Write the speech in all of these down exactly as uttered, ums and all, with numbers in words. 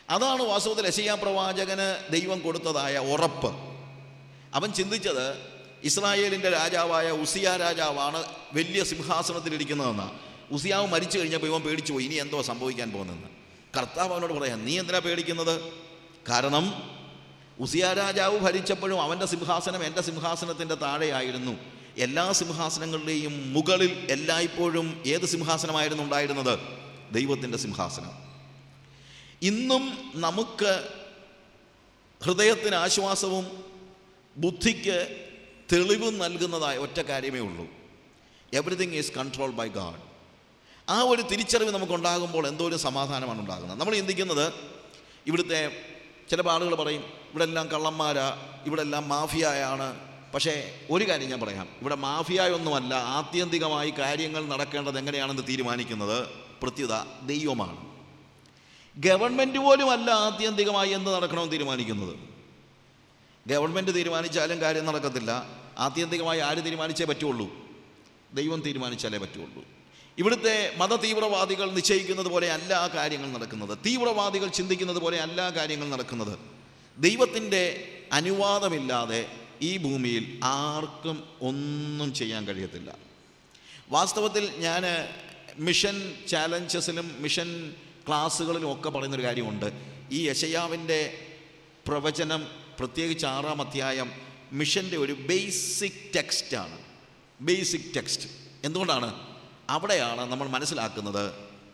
അതാണ് വാസ്തവത്തിൽ യെശയ്യാ പ്രവാചകന് ദൈവം കൊടുത്തതായ ഉറപ്പ്. അവൻ ചിന്തിച്ചത് ഇസ്രായേലിൻ്റെ രാജാവായ ഉസിയ രാജാവാണ് വലിയ സിംഹാസനത്തിലിരിക്കുന്നതെന്നാണ്. ഉസിയാവ് മരിച്ചു കഴിഞ്ഞപ്പോൾ ഇവൻ പേടിച്ചു പോയി, ഇനി എന്തോ സംഭവിക്കാൻ പോകുന്നതെന്ന്. കർത്താവ് അവനോട് പറയാം, നീ എന്തിനാ പേടിക്കുന്നത്? കാരണം ഉസിയ രാജാവ് ഭരിച്ചപ്പോഴും അവൻ്റെ സിംഹാസനം എൻ്റെ സിംഹാസനത്തിൻ്റെ താഴെയായിരുന്നു. എല്ലാ സിംഹാസനങ്ങളുടെയും മുകളിൽ എല്ലായ്പ്പോഴും ഏത് സിംഹാസനമായിരുന്നു ഉണ്ടായിരുന്നത്? ദൈവത്തിൻ്റെ സിംഹാസനം. ഇന്നും നമുക്ക് ഹൃദയത്തിന് ആശ്വാസവും ബുദ്ധിക്ക് തെളിവും നൽകുന്നതായ ഒറ്റ കാര്യമേ ഉള്ളൂ, everything is controlled by God. ആ ഒരു തിരിച്ചറിവ് നമുക്കുണ്ടാകുമ്പോൾ എന്തോ ഒരു സമാധാനമാണ് ഉണ്ടാകുന്നത്. നമ്മൾ ചിന്തിക്കുന്നത് ഇവിടുത്തെ ചില ആളുകൾ പറയും ഇവിടെ എല്ലാം കള്ളന്മാരാ, ഇവിടെ എല്ലാം മാഫിയായാണ്. പക്ഷേ ഒരു കാര്യം ഞാൻ പറയാം, ഇവിടെ മാഫിയായൊന്നുമല്ല. ആത്യന്തികമായി കാര്യങ്ങൾ നടക്കേണ്ടത് എങ്ങനെയാണെന്ന് തീരുമാനിക്കുന്നത് പ്രത്യുത ദൈവമാണ്. ഗവൺമെൻറ് പോലും അല്ല ആത്യന്തികമായി എന്ത് നടക്കണമെന്ന് തീരുമാനിക്കുന്നത്. ഗവൺമെൻറ് തീരുമാനിച്ചാലും കാര്യം നടക്കത്തില്ല. ആത്യന്തികമായി ആര് തീരുമാനിച്ചേ പറ്റുള്ളൂ? ദൈവം തീരുമാനിച്ചാലേ പറ്റുള്ളൂ. ഇവിടുത്തെ മത തീവ്രവാദികൾ നിശ്ചയിക്കുന്നത് പോലെ അല്ല ആ കാര്യങ്ങൾ നടക്കുന്നത്. തീവ്രവാദികൾ ചിന്തിക്കുന്നത് പോലെ അല്ല ആ കാര്യങ്ങൾ നടക്കുന്നത്. ദൈവത്തിൻ്റെ അനുവാദമില്ലാതെ ഈ ഭൂമിയിൽ ആർക്കും ഒന്നും ചെയ്യാൻ കഴിയത്തില്ല. വാസ്തവത്തിൽ ഞാൻ മിഷൻ ചാലഞ്ചസിലും മിഷൻ ക്ലാസ്സുകളിലും ഒക്കെ പറയുന്നൊരു കാര്യമുണ്ട്. ഈ യെശയ്യാവിൻ്റെ പ്രവചനം, പ്രത്യേകിച്ച് ആറാം അധ്യായം, മിഷൻ്റെ ഒരു ബേസിക് ടെക്സ്റ്റാണ്. ബേസിക് ടെക്സ്റ്റ് എന്തുകൊണ്ടാണ്? അവിടെയാണ് നമ്മൾ മനസ്സിലാക്കുന്നത്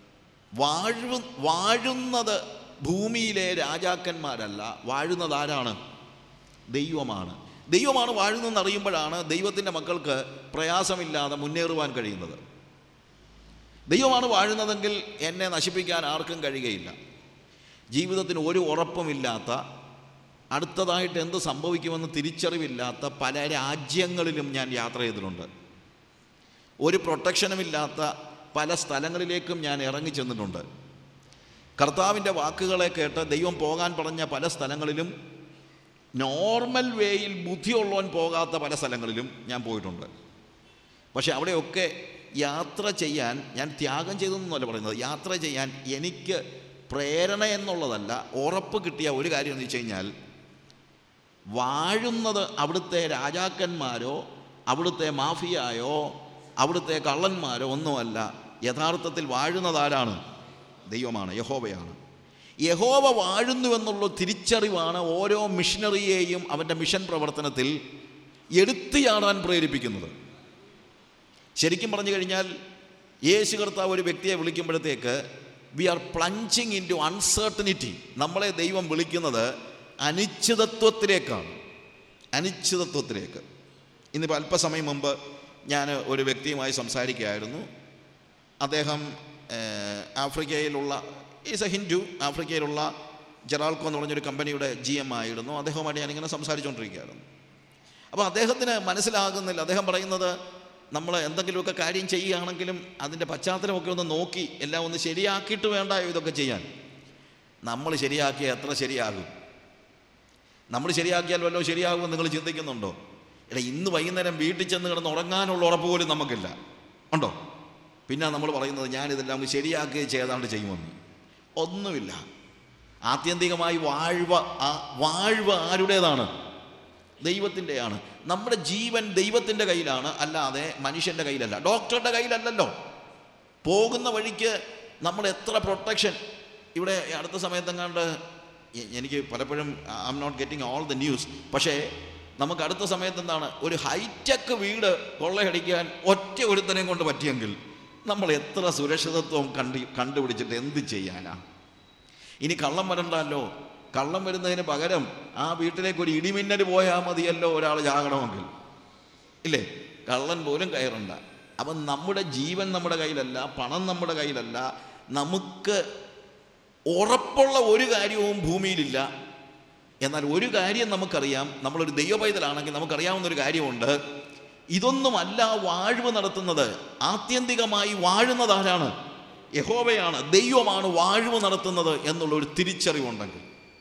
വാഴു വാഴുന്നത് ഭൂമിയിലെ രാജാക്കന്മാരല്ല, വാഴുന്നത് ആരാണ്? ദൈവമാണ്. ദൈവമാണ് വാഴുന്നതെന്ന് അറിയുമ്പോഴാണ് ദൈവത്തിൻ്റെ മക്കൾക്ക് പ്രയാസമില്ലാതെ മുന്നേറുവാൻ കഴിയുന്നത്. ദൈവമാണ് വാഴുന്നതെങ്കിൽ എന്നെ നശിപ്പിക്കാൻ ആർക്കും കഴിയുകയില്ല. ജീവിതത്തിന് ഒരു ഉറപ്പുമില്ലാത്ത, അടുത്തതായിട്ട് എന്ത് സംഭവിക്കുമെന്ന് തിരിച്ചറിവില്ലാത്ത പല രാജ്യങ്ങളിലും ഞാൻ യാത്ര ചെയ്തിട്ടുണ്ട്. ഒരു പ്രൊട്ടക്ഷനുമില്ലാത്ത പല സ്ഥലങ്ങളിലേക്കും ഞാൻ ഇറങ്ങി ചെന്നിട്ടുണ്ട്. കർത്താവിൻ്റെ വാക്കുകളെ കേട്ട് ദൈവം പോകാൻ പറഞ്ഞ പല സ്ഥലങ്ങളിലും നോർമൽ വേയിൽ ബുദ്ധിയുള്ളവൻ പോകാത്ത പല സ്ഥലങ്ങളിലും ഞാൻ പോയിട്ടുണ്ട്. പക്ഷെ അവിടെയൊക്കെ യാത്ര ചെയ്യാൻ ഞാൻ ത്യാഗം ചെയ്തെന്നല്ല പറയുന്നത്. യാത്ര ചെയ്യാൻ എനിക്ക് പ്രേരണ എന്നുള്ളതല്ല, ഉറപ്പ് കിട്ടിയ ഒരു കാര്യം എന്ന് വെച്ച് കഴിഞ്ഞാൽ വാഴുന്നത് അവിടുത്തെ രാജാക്കന്മാരോ അവിടുത്തെ മാഫിയായോ അവിടുത്തെ കള്ളന്മാരോ ഒന്നുമല്ല. യഥാർത്ഥത്തിൽ വാഴുന്നത് ആരാണ്? ദൈവമാണ്, യഹോവയാണ്. യഹോവ വാഴുന്നുവെന്നുള്ള തിരിച്ചറിവാണ് ഓരോ മിഷനറിയെയും അവൻ്റെ മിഷൻ പ്രവർത്തനത്തിൽ എടുത്തുചാടാൻ പ്രേരിപ്പിക്കുന്നത്. ശരിക്കും പറഞ്ഞു കഴിഞ്ഞാൽ യേശു കർത്താവ് ഒരു വ്യക്തിയെ വിളിക്കുമ്പോഴത്തേക്ക് we are plunging into uncertainty. നമ്മളെ ദൈവം വിളിക്കുന്നത് അനിശ്ചിതത്വത്തിലേക്കാണ്, അനിശ്ചിതത്വത്തിലേക്ക്. ഇന്നിപ്പോൾ അല്പസമയം മുമ്പ് ഞാൻ ഒരു വ്യക്തിയുമായി സംസാരിക്കുകയായിരുന്നു. അദ്ദേഹം ആഫ്രിക്കയിലുള്ള, ഈസ് എ ഹിന്ദു, ആഫ്രിക്കയിലുള്ള ജെറാൾക്കോ എന്ന് പറഞ്ഞൊരു കമ്പനിയുടെ ജി എം ആയിരുന്നു. അദ്ദേഹവുമായിട്ട് ഞാനിങ്ങനെ സംസാരിച്ചുകൊണ്ടിരിക്കുകയായിരുന്നു. അപ്പോൾ അദ്ദേഹത്തിന് മനസ്സിലാകുന്നില്ല. അദ്ദേഹം പറയുന്നത് നമ്മൾ എന്തെങ്കിലുമൊക്കെ കാര്യം ചെയ്യുകയാണെങ്കിലും അതിൻ്റെ പശ്ചാത്തലമൊക്കെ ഒന്ന് നോക്കി എല്ലാം ഒന്ന് ശരിയാക്കിയിട്ട് വേണ്ടായോ ഇതൊക്കെ ചെയ്യാൻ. നമ്മൾ ശരിയാക്കിയാൽ എത്ര ശരിയാകും? നമ്മൾ ശരിയാക്കിയാൽ വല്ലോ ശരിയാകുമെന്ന് നിങ്ങൾ ചിന്തിക്കുന്നുണ്ടോ? എടാ, ഇന്ന് വൈകുന്നേരം വീട്ടിൽ ചെന്ന് കിടന്ന് ഉറങ്ങാനുള്ള ഉറപ്പ് പോലും നമുക്കില്ല, ഉണ്ടോ? പിന്നെ നമ്മൾ പറയുന്നത് ഞാനിതെല്ലാം ശരിയാക്കി ചെയ്താണ്ട് ചെയ്യുമെന്ന്. ഒന്നുമില്ല. ആത്യന്തികമായി വാഴ്വ ആ വാഴ്വ ആരുടേതാണ്? ദൈവത്തിൻ്റെയാണ്. നമ്മുടെ ജീവൻ ദൈവത്തിൻ്റെ കയ്യിലാണ്, അല്ലാതെ മനുഷ്യൻ്റെ കയ്യിലല്ല, ഡോക്ടറുടെ കയ്യിലല്ലല്ലോ. പോകുന്ന വഴിക്ക് നമ്മൾ എത്ര പ്രൊട്ടക്ഷൻ. ഇവിടെ അടുത്ത സമയത്തെങ്ങാണ്ട് എനിക്ക് പലപ്പോഴും I'm not getting all the news, പക്ഷേ നമുക്ക് അടുത്ത സമയത്ത് എന്താണ്, ഒരു ഹൈടെക് വീട് കൊള്ളയടിക്കാൻ ഒറ്റ ഒരുത്തനെയും കൊണ്ട് പറ്റിയെങ്കിൽ നമ്മൾ എത്ര സുരക്ഷിതത്വം കണ്ടി കണ്ടുപിടിച്ചിട്ട് എന്ത് ചെയ്യാനാ? ഇനി കള്ളം വരണ്ടല്ലോ. കള്ളം വരുന്നതിന് പകരം ആ വീട്ടിലേക്ക് ഒരു ഇടിമിന്നൽ പോയാൽ മതിയല്ലോ ഒരാൾ ചാകണമെങ്കിൽ, ഇല്ലേ? കള്ളൻ പോലും കയറണ്ട. അപ്പം നമ്മുടെ ജീവൻ നമ്മുടെ കയ്യിലല്ല, പണം നമ്മുടെ കയ്യിലല്ല. നമുക്ക് ഉറപ്പുള്ള ഒരു കാര്യവും ഭൂമിയിലില്ല. എന്നാൽ ഒരു കാര്യം നമുക്കറിയാം, നമ്മളൊരു ദൈവപൈതലാണെങ്കിൽ നമുക്കറിയാവുന്നൊരു കാര്യമുണ്ട്. ഇതൊന്നുമല്ല വാഴ്വ് നടത്തുന്നത്. ആത്യന്തികമായി വാഴുന്നത് ആരാണ്? യഹോവയാണ്, ദൈവമാണ് വാഴ്വ് നടത്തുന്നത് എന്നുള്ള ഒരു തിരിച്ചറിവുണ്ടെങ്കിൽ,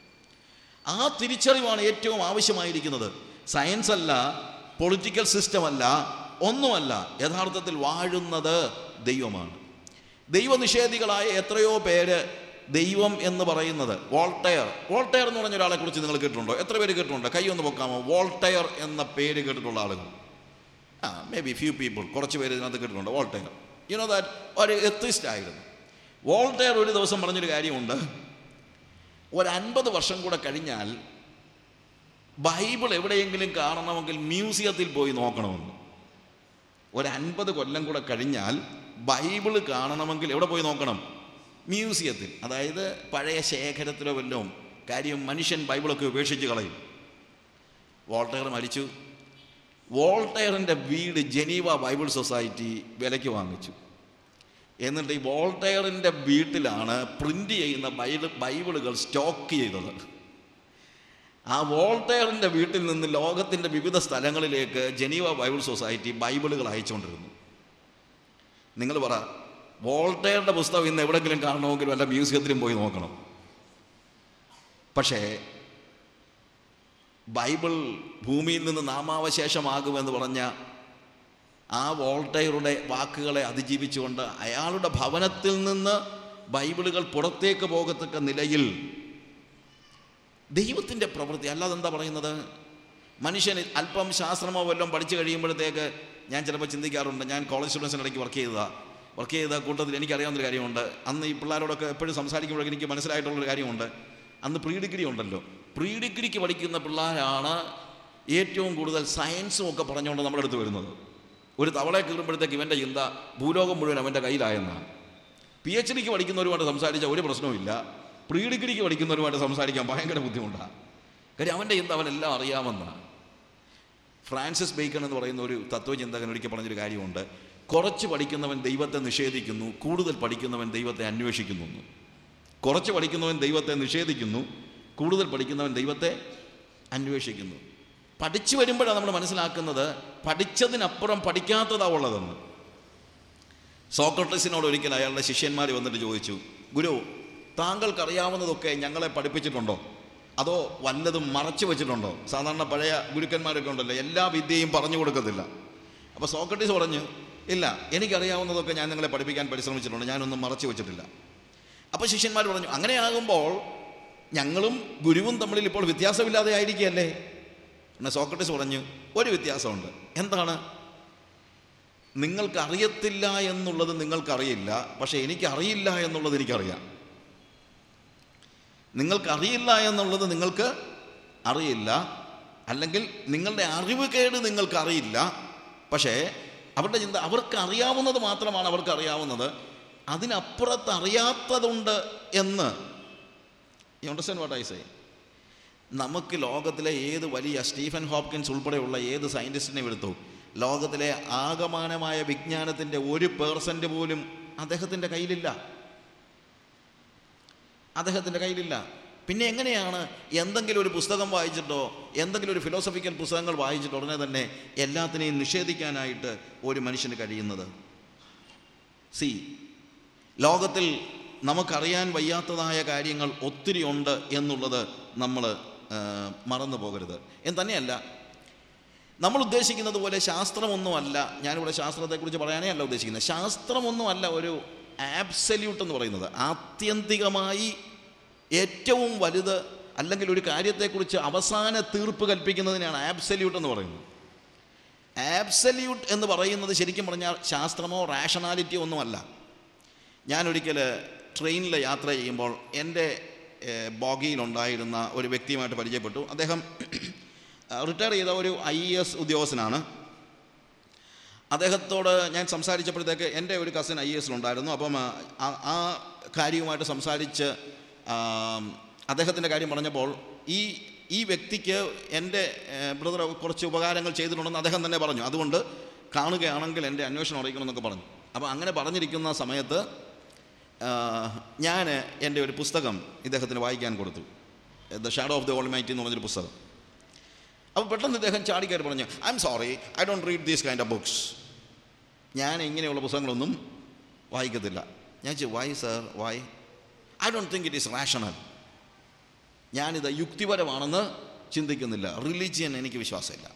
ആ തിരിച്ചറിവാണ് ഏറ്റവും ആവശ്യമായിരിക്കുന്നത്. സയൻസ് അല്ല, പൊളിറ്റിക്കൽ സിസ്റ്റം അല്ല, ഒന്നുമല്ല. യഥാർത്ഥത്തിൽ വാഴുന്നത് ദൈവമാണ്. ദൈവനിഷേധികളായ എത്രയോ പേര് ദൈവം എന്ന് പറയുന്നത് വോൾട്ടയർ വോൾട്ടയർ എന്ന് പറഞ്ഞ ഒരാളെ കുറിച്ച് നിങ്ങൾ കേട്ടിട്ടുണ്ടോ? എത്ര പേര് കേട്ടിട്ടുണ്ടോ? കൈ ഒന്ന് പൊക്കാമോ? വോൾട്ടയർ എന്ന പേര് കേട്ടിട്ടുള്ള ആളുകൾ? ആ മേ ബി ഫ്യൂ പീപ്പിൾ, കുറച്ച് പേര് ഇതിനകത്ത് കേട്ടിട്ടുണ്ട്. വോൾട്ടയർ, യു നോ ദാറ്റ് ഒരു എത്തിസ്റ്റ് ആയിരുന്നു. വോൾട്ടയർ ഒരു ദിവസം പറഞ്ഞൊരു കാര്യമുണ്ട്, ഒരു അൻപത് വർഷം കൂടെ കഴിഞ്ഞാൽ ബൈബിൾ എവിടെയെങ്കിലും കാണണമെങ്കിൽ മ്യൂസിയത്തിൽ പോയി നോക്കണമെന്ന്. ഒരു അൻപത് കൊല്ലം കൂടെ കഴിഞ്ഞാൽ ബൈബിൾ കാണണമെങ്കിൽ എവിടെ പോയി നോക്കണം? മ്യൂസിയത്തിൽ. അതായത് പഴയ ശേഖരത്തിലോ വല്ലതും. കാര്യം മനുഷ്യൻ ബൈബിളൊക്കെ ഉപേക്ഷിച്ച് കളയും. വോൾട്ടയർ മരിച്ചു. വോൾട്ടയറിൻ്റെ വീട് ജനീവ ബൈബിൾ സൊസൈറ്റി വിലയ്ക്ക് വാങ്ങിച്ചു. എന്നിട്ട് ഈ വോൾട്ടയറിൻ്റെ വീട്ടിലാണ് പ്രിൻ്റ് ചെയ്യുന്ന ബൈബിൾ ബൈബിളുകൾ സ്റ്റോക്ക് ചെയ്തത്. ആ വോൾട്ടയറിൻ്റെ വീട്ടിൽ നിന്ന് ലോകത്തിൻ്റെ വിവിധ സ്ഥലങ്ങളിലേക്ക് ജനീവ ബൈബിൾ സൊസൈറ്റി ബൈബിളുകൾ അയച്ചുകൊണ്ടിരുന്നു. നിങ്ങൾ പറ, വോൾട്ടയറിൻ്റെ പുസ്തകം ഇന്ന് എവിടെയെങ്കിലും കാണണമെങ്കിൽ വല്ല മ്യൂസിയത്തിലും പോയി നോക്കണം. പക്ഷേ ബൈബിൾ ഭൂമിയിൽ നിന്ന് നാമാവശേഷമാകുമെന്ന് പറഞ്ഞ ആ വോൾട്ടയറുടെ വാക്കുകളെ അതിജീവിച്ചുകൊണ്ട് അയാളുടെ ഭവനത്തിൽ നിന്ന് ബൈബിളുകൾ പുറത്തേക്ക് പോകത്തക്ക നിലയിൽ ദൈവത്തിൻ്റെ പ്രവൃത്തി. അല്ലാതെ എന്താ പറയുന്നത്? മനുഷ്യൻ അല്പം ശാസ്ത്രമോ വല്ലതും പഠിച്ചു കഴിയുമ്പോഴത്തേക്ക് ഞാൻ ചിലപ്പോൾ ചിന്തിക്കാറുണ്ട്. ഞാൻ കോളേജ് സ്റ്റുഡൻസിൻ്റെ ഇടയ്ക്ക് വർക്ക് ചെയ്തതാണ്. വർക്ക് ചെയ്ത കൂട്ടത്തിൽ എനിക്കറിയാവുന്നൊരു കാര്യമുണ്ട്. അന്ന് ഈ പിള്ളേരോടൊക്കെ എപ്പോഴും സംസാരിക്കുമ്പോഴൊക്കെ എനിക്ക് മനസ്സിലായിട്ടുള്ളൊരു കാര്യമുണ്ട്. അന്ന് പ്രീ ഡിഗ്രി ഉണ്ടല്ലോ. പ്രീ ഡിഗ്രിക്ക് പഠിക്കുന്ന പിള്ളേരാണ് ഏറ്റവും കൂടുതൽ സയൻസും ഒക്കെ പറഞ്ഞുകൊണ്ട് നമ്മുടെ അടുത്ത് വരുന്നത്. ഒരു തവളയെ കീറുമ്പോഴത്തേക്ക് ഇവൻ്റെ ചിന്ത ഭൂലോകം മുഴുവൻ അവൻ്റെ കയ്യിലായെന്നാണ്. പി എച്ച് ഡിക്ക് പഠിക്കുന്നവരുമായിട്ട് സംസാരിച്ചാൽ ഒരു പ്രശ്നവുമില്ല. പ്രീ ഡിഗ്രിക്ക് പഠിക്കുന്നവരുമായിട്ട് സംസാരിക്കാൻ ഭയങ്കര ബുദ്ധിമുട്ടാണ്. കാര്യം അവൻ്റെ ചിന്ത അവനെല്ലാം അറിയാമെന്നാണ്. ഫ്രാൻസിസ് ബേക്കൺ എന്ന് പറയുന്ന ഒരു തത്വചിന്തകൻ ഒരിക്കൽ പറഞ്ഞൊരു കാര്യമുണ്ട്, കുറച്ച് പഠിക്കുന്നവൻ ദൈവത്തെ നിഷേധിക്കുന്നു, കൂടുതൽ പഠിക്കുന്നവൻ ദൈവത്തെ അന്വേഷിക്കുന്നു. കുറച്ച് പഠിക്കുന്നവൻ ദൈവത്തെ നിഷേധിക്കുന്നു, കൂടുതൽ പഠിക്കുന്നവൻ ദൈവത്തെ അന്വേഷിക്കുന്നു. പഠിച്ചു വരുമ്പോഴാണ് നമ്മൾ മനസ്സിലാക്കുന്നത് പഠിച്ചതിനപ്പുറം പഠിക്കാത്തതാ ഉള്ളതെന്ന്. സോക്രട്ടീസിനോട് ഒരിക്കൽ അയാളുടെ ശിഷ്യന്മാർ വന്നിട്ട് ചോദിച്ചു, ഗുരു, താങ്കൾക്കറിയാവുന്നതൊക്കെ ഞങ്ങളെ പഠിപ്പിച്ചിട്ടുണ്ടോ, അതോ വല്ലതും മറച്ചു വെച്ചിട്ടുണ്ടോ? സാധാരണ പഴയ ഗുരുക്കന്മാരൊക്കെ ഉണ്ടല്ലോ, എല്ലാ വിദ്യയും പറഞ്ഞു കൊടുക്കത്തില്ല. അപ്പോൾ സോക്രട്ടീസ് പറഞ്ഞു, ഇല്ല, എനിക്കറിയാവുന്നതൊക്കെ ഞാൻ നിങ്ങളെ പഠിപ്പിക്കാൻ പരിശ്രമിച്ചിട്ടുണ്ട്, ഞാനൊന്നും മറച്ചു വെച്ചിട്ടില്ല. അപ്പോൾ ശിഷ്യന്മാർ പറഞ്ഞു, അങ്ങനെയാകുമ്പോൾ ഞങ്ങളും ഗുരുവും തമ്മിൽ ഇപ്പോൾ വ്യത്യാസമില്ലാതെ ആയിരിക്കുകയല്ലേ? എന്നാൽ സോക്രട്ടീസ് പറഞ്ഞു, ഒരു വ്യത്യാസമുണ്ട്. എന്താണ്? നിങ്ങൾക്കറിയത്തില്ല എന്നുള്ളത് നിങ്ങൾക്കറിയില്ല, പക്ഷേ എനിക്കറിയില്ല എന്നുള്ളത് എനിക്കറിയാം. നിങ്ങൾക്കറിയില്ല എന്നുള്ളത് നിങ്ങൾക്ക് അറിയില്ല, അല്ലെങ്കിൽ നിങ്ങളുടെ അറിവ് കേട് നിങ്ങൾക്കറിയില്ല. പക്ഷേ അവരുടെ ചിന്ത അവർക്ക് അറിയാവുന്നത് മാത്രമാണ് അവർക്ക് അറിയാവുന്നത്, അതിനപ്പുറത്ത് അറിയാത്തതുണ്ട് എന്ന്. You understand what I say? നമുക്ക് ലോകത്തിലെ ഏത് വലിയ സ്റ്റീഫൻ ഹോപ്കിൻസ് ഉൾപ്പെടെയുള്ള ഏത് സയൻറ്റിസ്റ്റിനെ എടുത്തു, ലോകത്തിലെ ആകമാനമായ വിജ്ഞാനത്തിൻ്റെ ഒരു പേഴ്സൻ്റ് പോലും അദ്ദേഹത്തിൻ്റെ കയ്യിലില്ല. അദ്ദേഹത്തിൻ്റെ കയ്യിലില്ല. പിന്നെ എങ്ങനെയാണ് എന്തെങ്കിലും ഒരു പുസ്തകം വായിച്ചിട്ടോ എന്തെങ്കിലും ഒരു ഫിലോസഫിക്കൽ പുസ്തകങ്ങൾ വായിച്ചിട്ടോ ഉടനെ തന്നെ എല്ലാത്തിനെയും നിഷേധിക്കാനായിട്ട് ഒരു മനുഷ്യന് കഴിയുന്നത്? സി, ലോകത്തിൽ നമുക്കറിയാൻ വയ്യാത്തതായ കാര്യങ്ങൾ ഒത്തിരി ഉണ്ട് എന്നുള്ളത് നമ്മൾ മറന്നു പോകരുത്. എന്ന് തന്നെയല്ല, നമ്മൾ ഉദ്ദേശിക്കുന്നത് പോലെ ശാസ്ത്രമൊന്നുമല്ല, ഞാനിവിടെ ശാസ്ത്രത്തെക്കുറിച്ച് പറയാനേ അല്ല ഉദ്ദേശിക്കുന്നത്. ശാസ്ത്രമൊന്നുമല്ല ഒരു ആബ്സല്യൂട്ട് എന്ന് പറയുന്നത്. ആത്യന്തികമായി ഏറ്റവും വലുത്, അല്ലെങ്കിൽ ഒരു കാര്യത്തെക്കുറിച്ച് അവസാന തീർപ്പ് കൽപ്പിക്കുന്നതിനാണ് ആബ്സല്യൂട്ട് എന്ന് പറയുന്നത്. ആബ്സല്യൂട്ട് എന്ന് പറയുന്നത് ശരിക്കും പറഞ്ഞാൽ ശാസ്ത്രമോ റാഷണാലിറ്റിയോ ഒന്നുമല്ല. ഞാനൊരിക്കൽ ട്രെയിനിൽ യാത്ര ചെയ്യുമ്പോൾ എൻ്റെ ബോഗിയിലുണ്ടായിരുന്ന ഒരു വ്യക്തിയുമായിട്ട് പരിചയപ്പെട്ടു. അദ്ദേഹം റിട്ടയർ ചെയ്ത ഒരു ഐ എ എസ് ഉദ്യോഗസ്ഥനാണ്. അദ്ദേഹത്തോട് ഞാൻ സംസാരിച്ചപ്പോഴത്തേക്ക് എൻ്റെ ഒരു കസിൻ ഐ എ എസിലുണ്ടായിരുന്നു. അപ്പം ആ കാര്യവുമായിട്ട് സംസാരിച്ച് അദ്ദേഹത്തിൻ്റെ കാര്യം പറഞ്ഞപ്പോൾ ഈ ഈ വ്യക്തിക്ക് എൻ്റെ ബ്രദർ കുറച്ച് ഉപകാരങ്ങൾ ചെയ്തിട്ടുണ്ടെന്ന് അദ്ദേഹം തന്നെ പറഞ്ഞു. അതുകൊണ്ട് കാണുകയാണെങ്കിൽ എൻ്റെ അന്വേഷണം അറിയിക്കണമെന്നൊക്കെ പറഞ്ഞു. അപ്പോൾ അങ്ങനെ പറഞ്ഞിരിക്കുന്ന സമയത്ത് ഞാൻ എൻ്റെ ഒരു പുസ്തകം ഇദ്ദേഹത്തിന് വായിക്കാൻ കൊടുത്തു, the shadow of the almighty എന്ന് പറഞ്ഞൊരു പുസ്തകം. അപ്പോൾ പെട്ടെന്ന് ഇദ്ദേഹം ചാടിക്കയറി പറഞ്ഞു, I'm sorry, I don't read these kind of books. ഞാൻ ഇങ്ങനെയുള്ള പുസ്തകങ്ങളൊന്നും വായിക്കത്തില്ല. ഞാൻ ചോദിച്ചു, why sir, why? I don't think it is rational. ഞാനിത് യുക്തിപരമാണെന്ന് ചിന്തിക്കുന്നില്ല. റിലീജിയൻ എനിക്ക് വിശ്വാസമില്ല.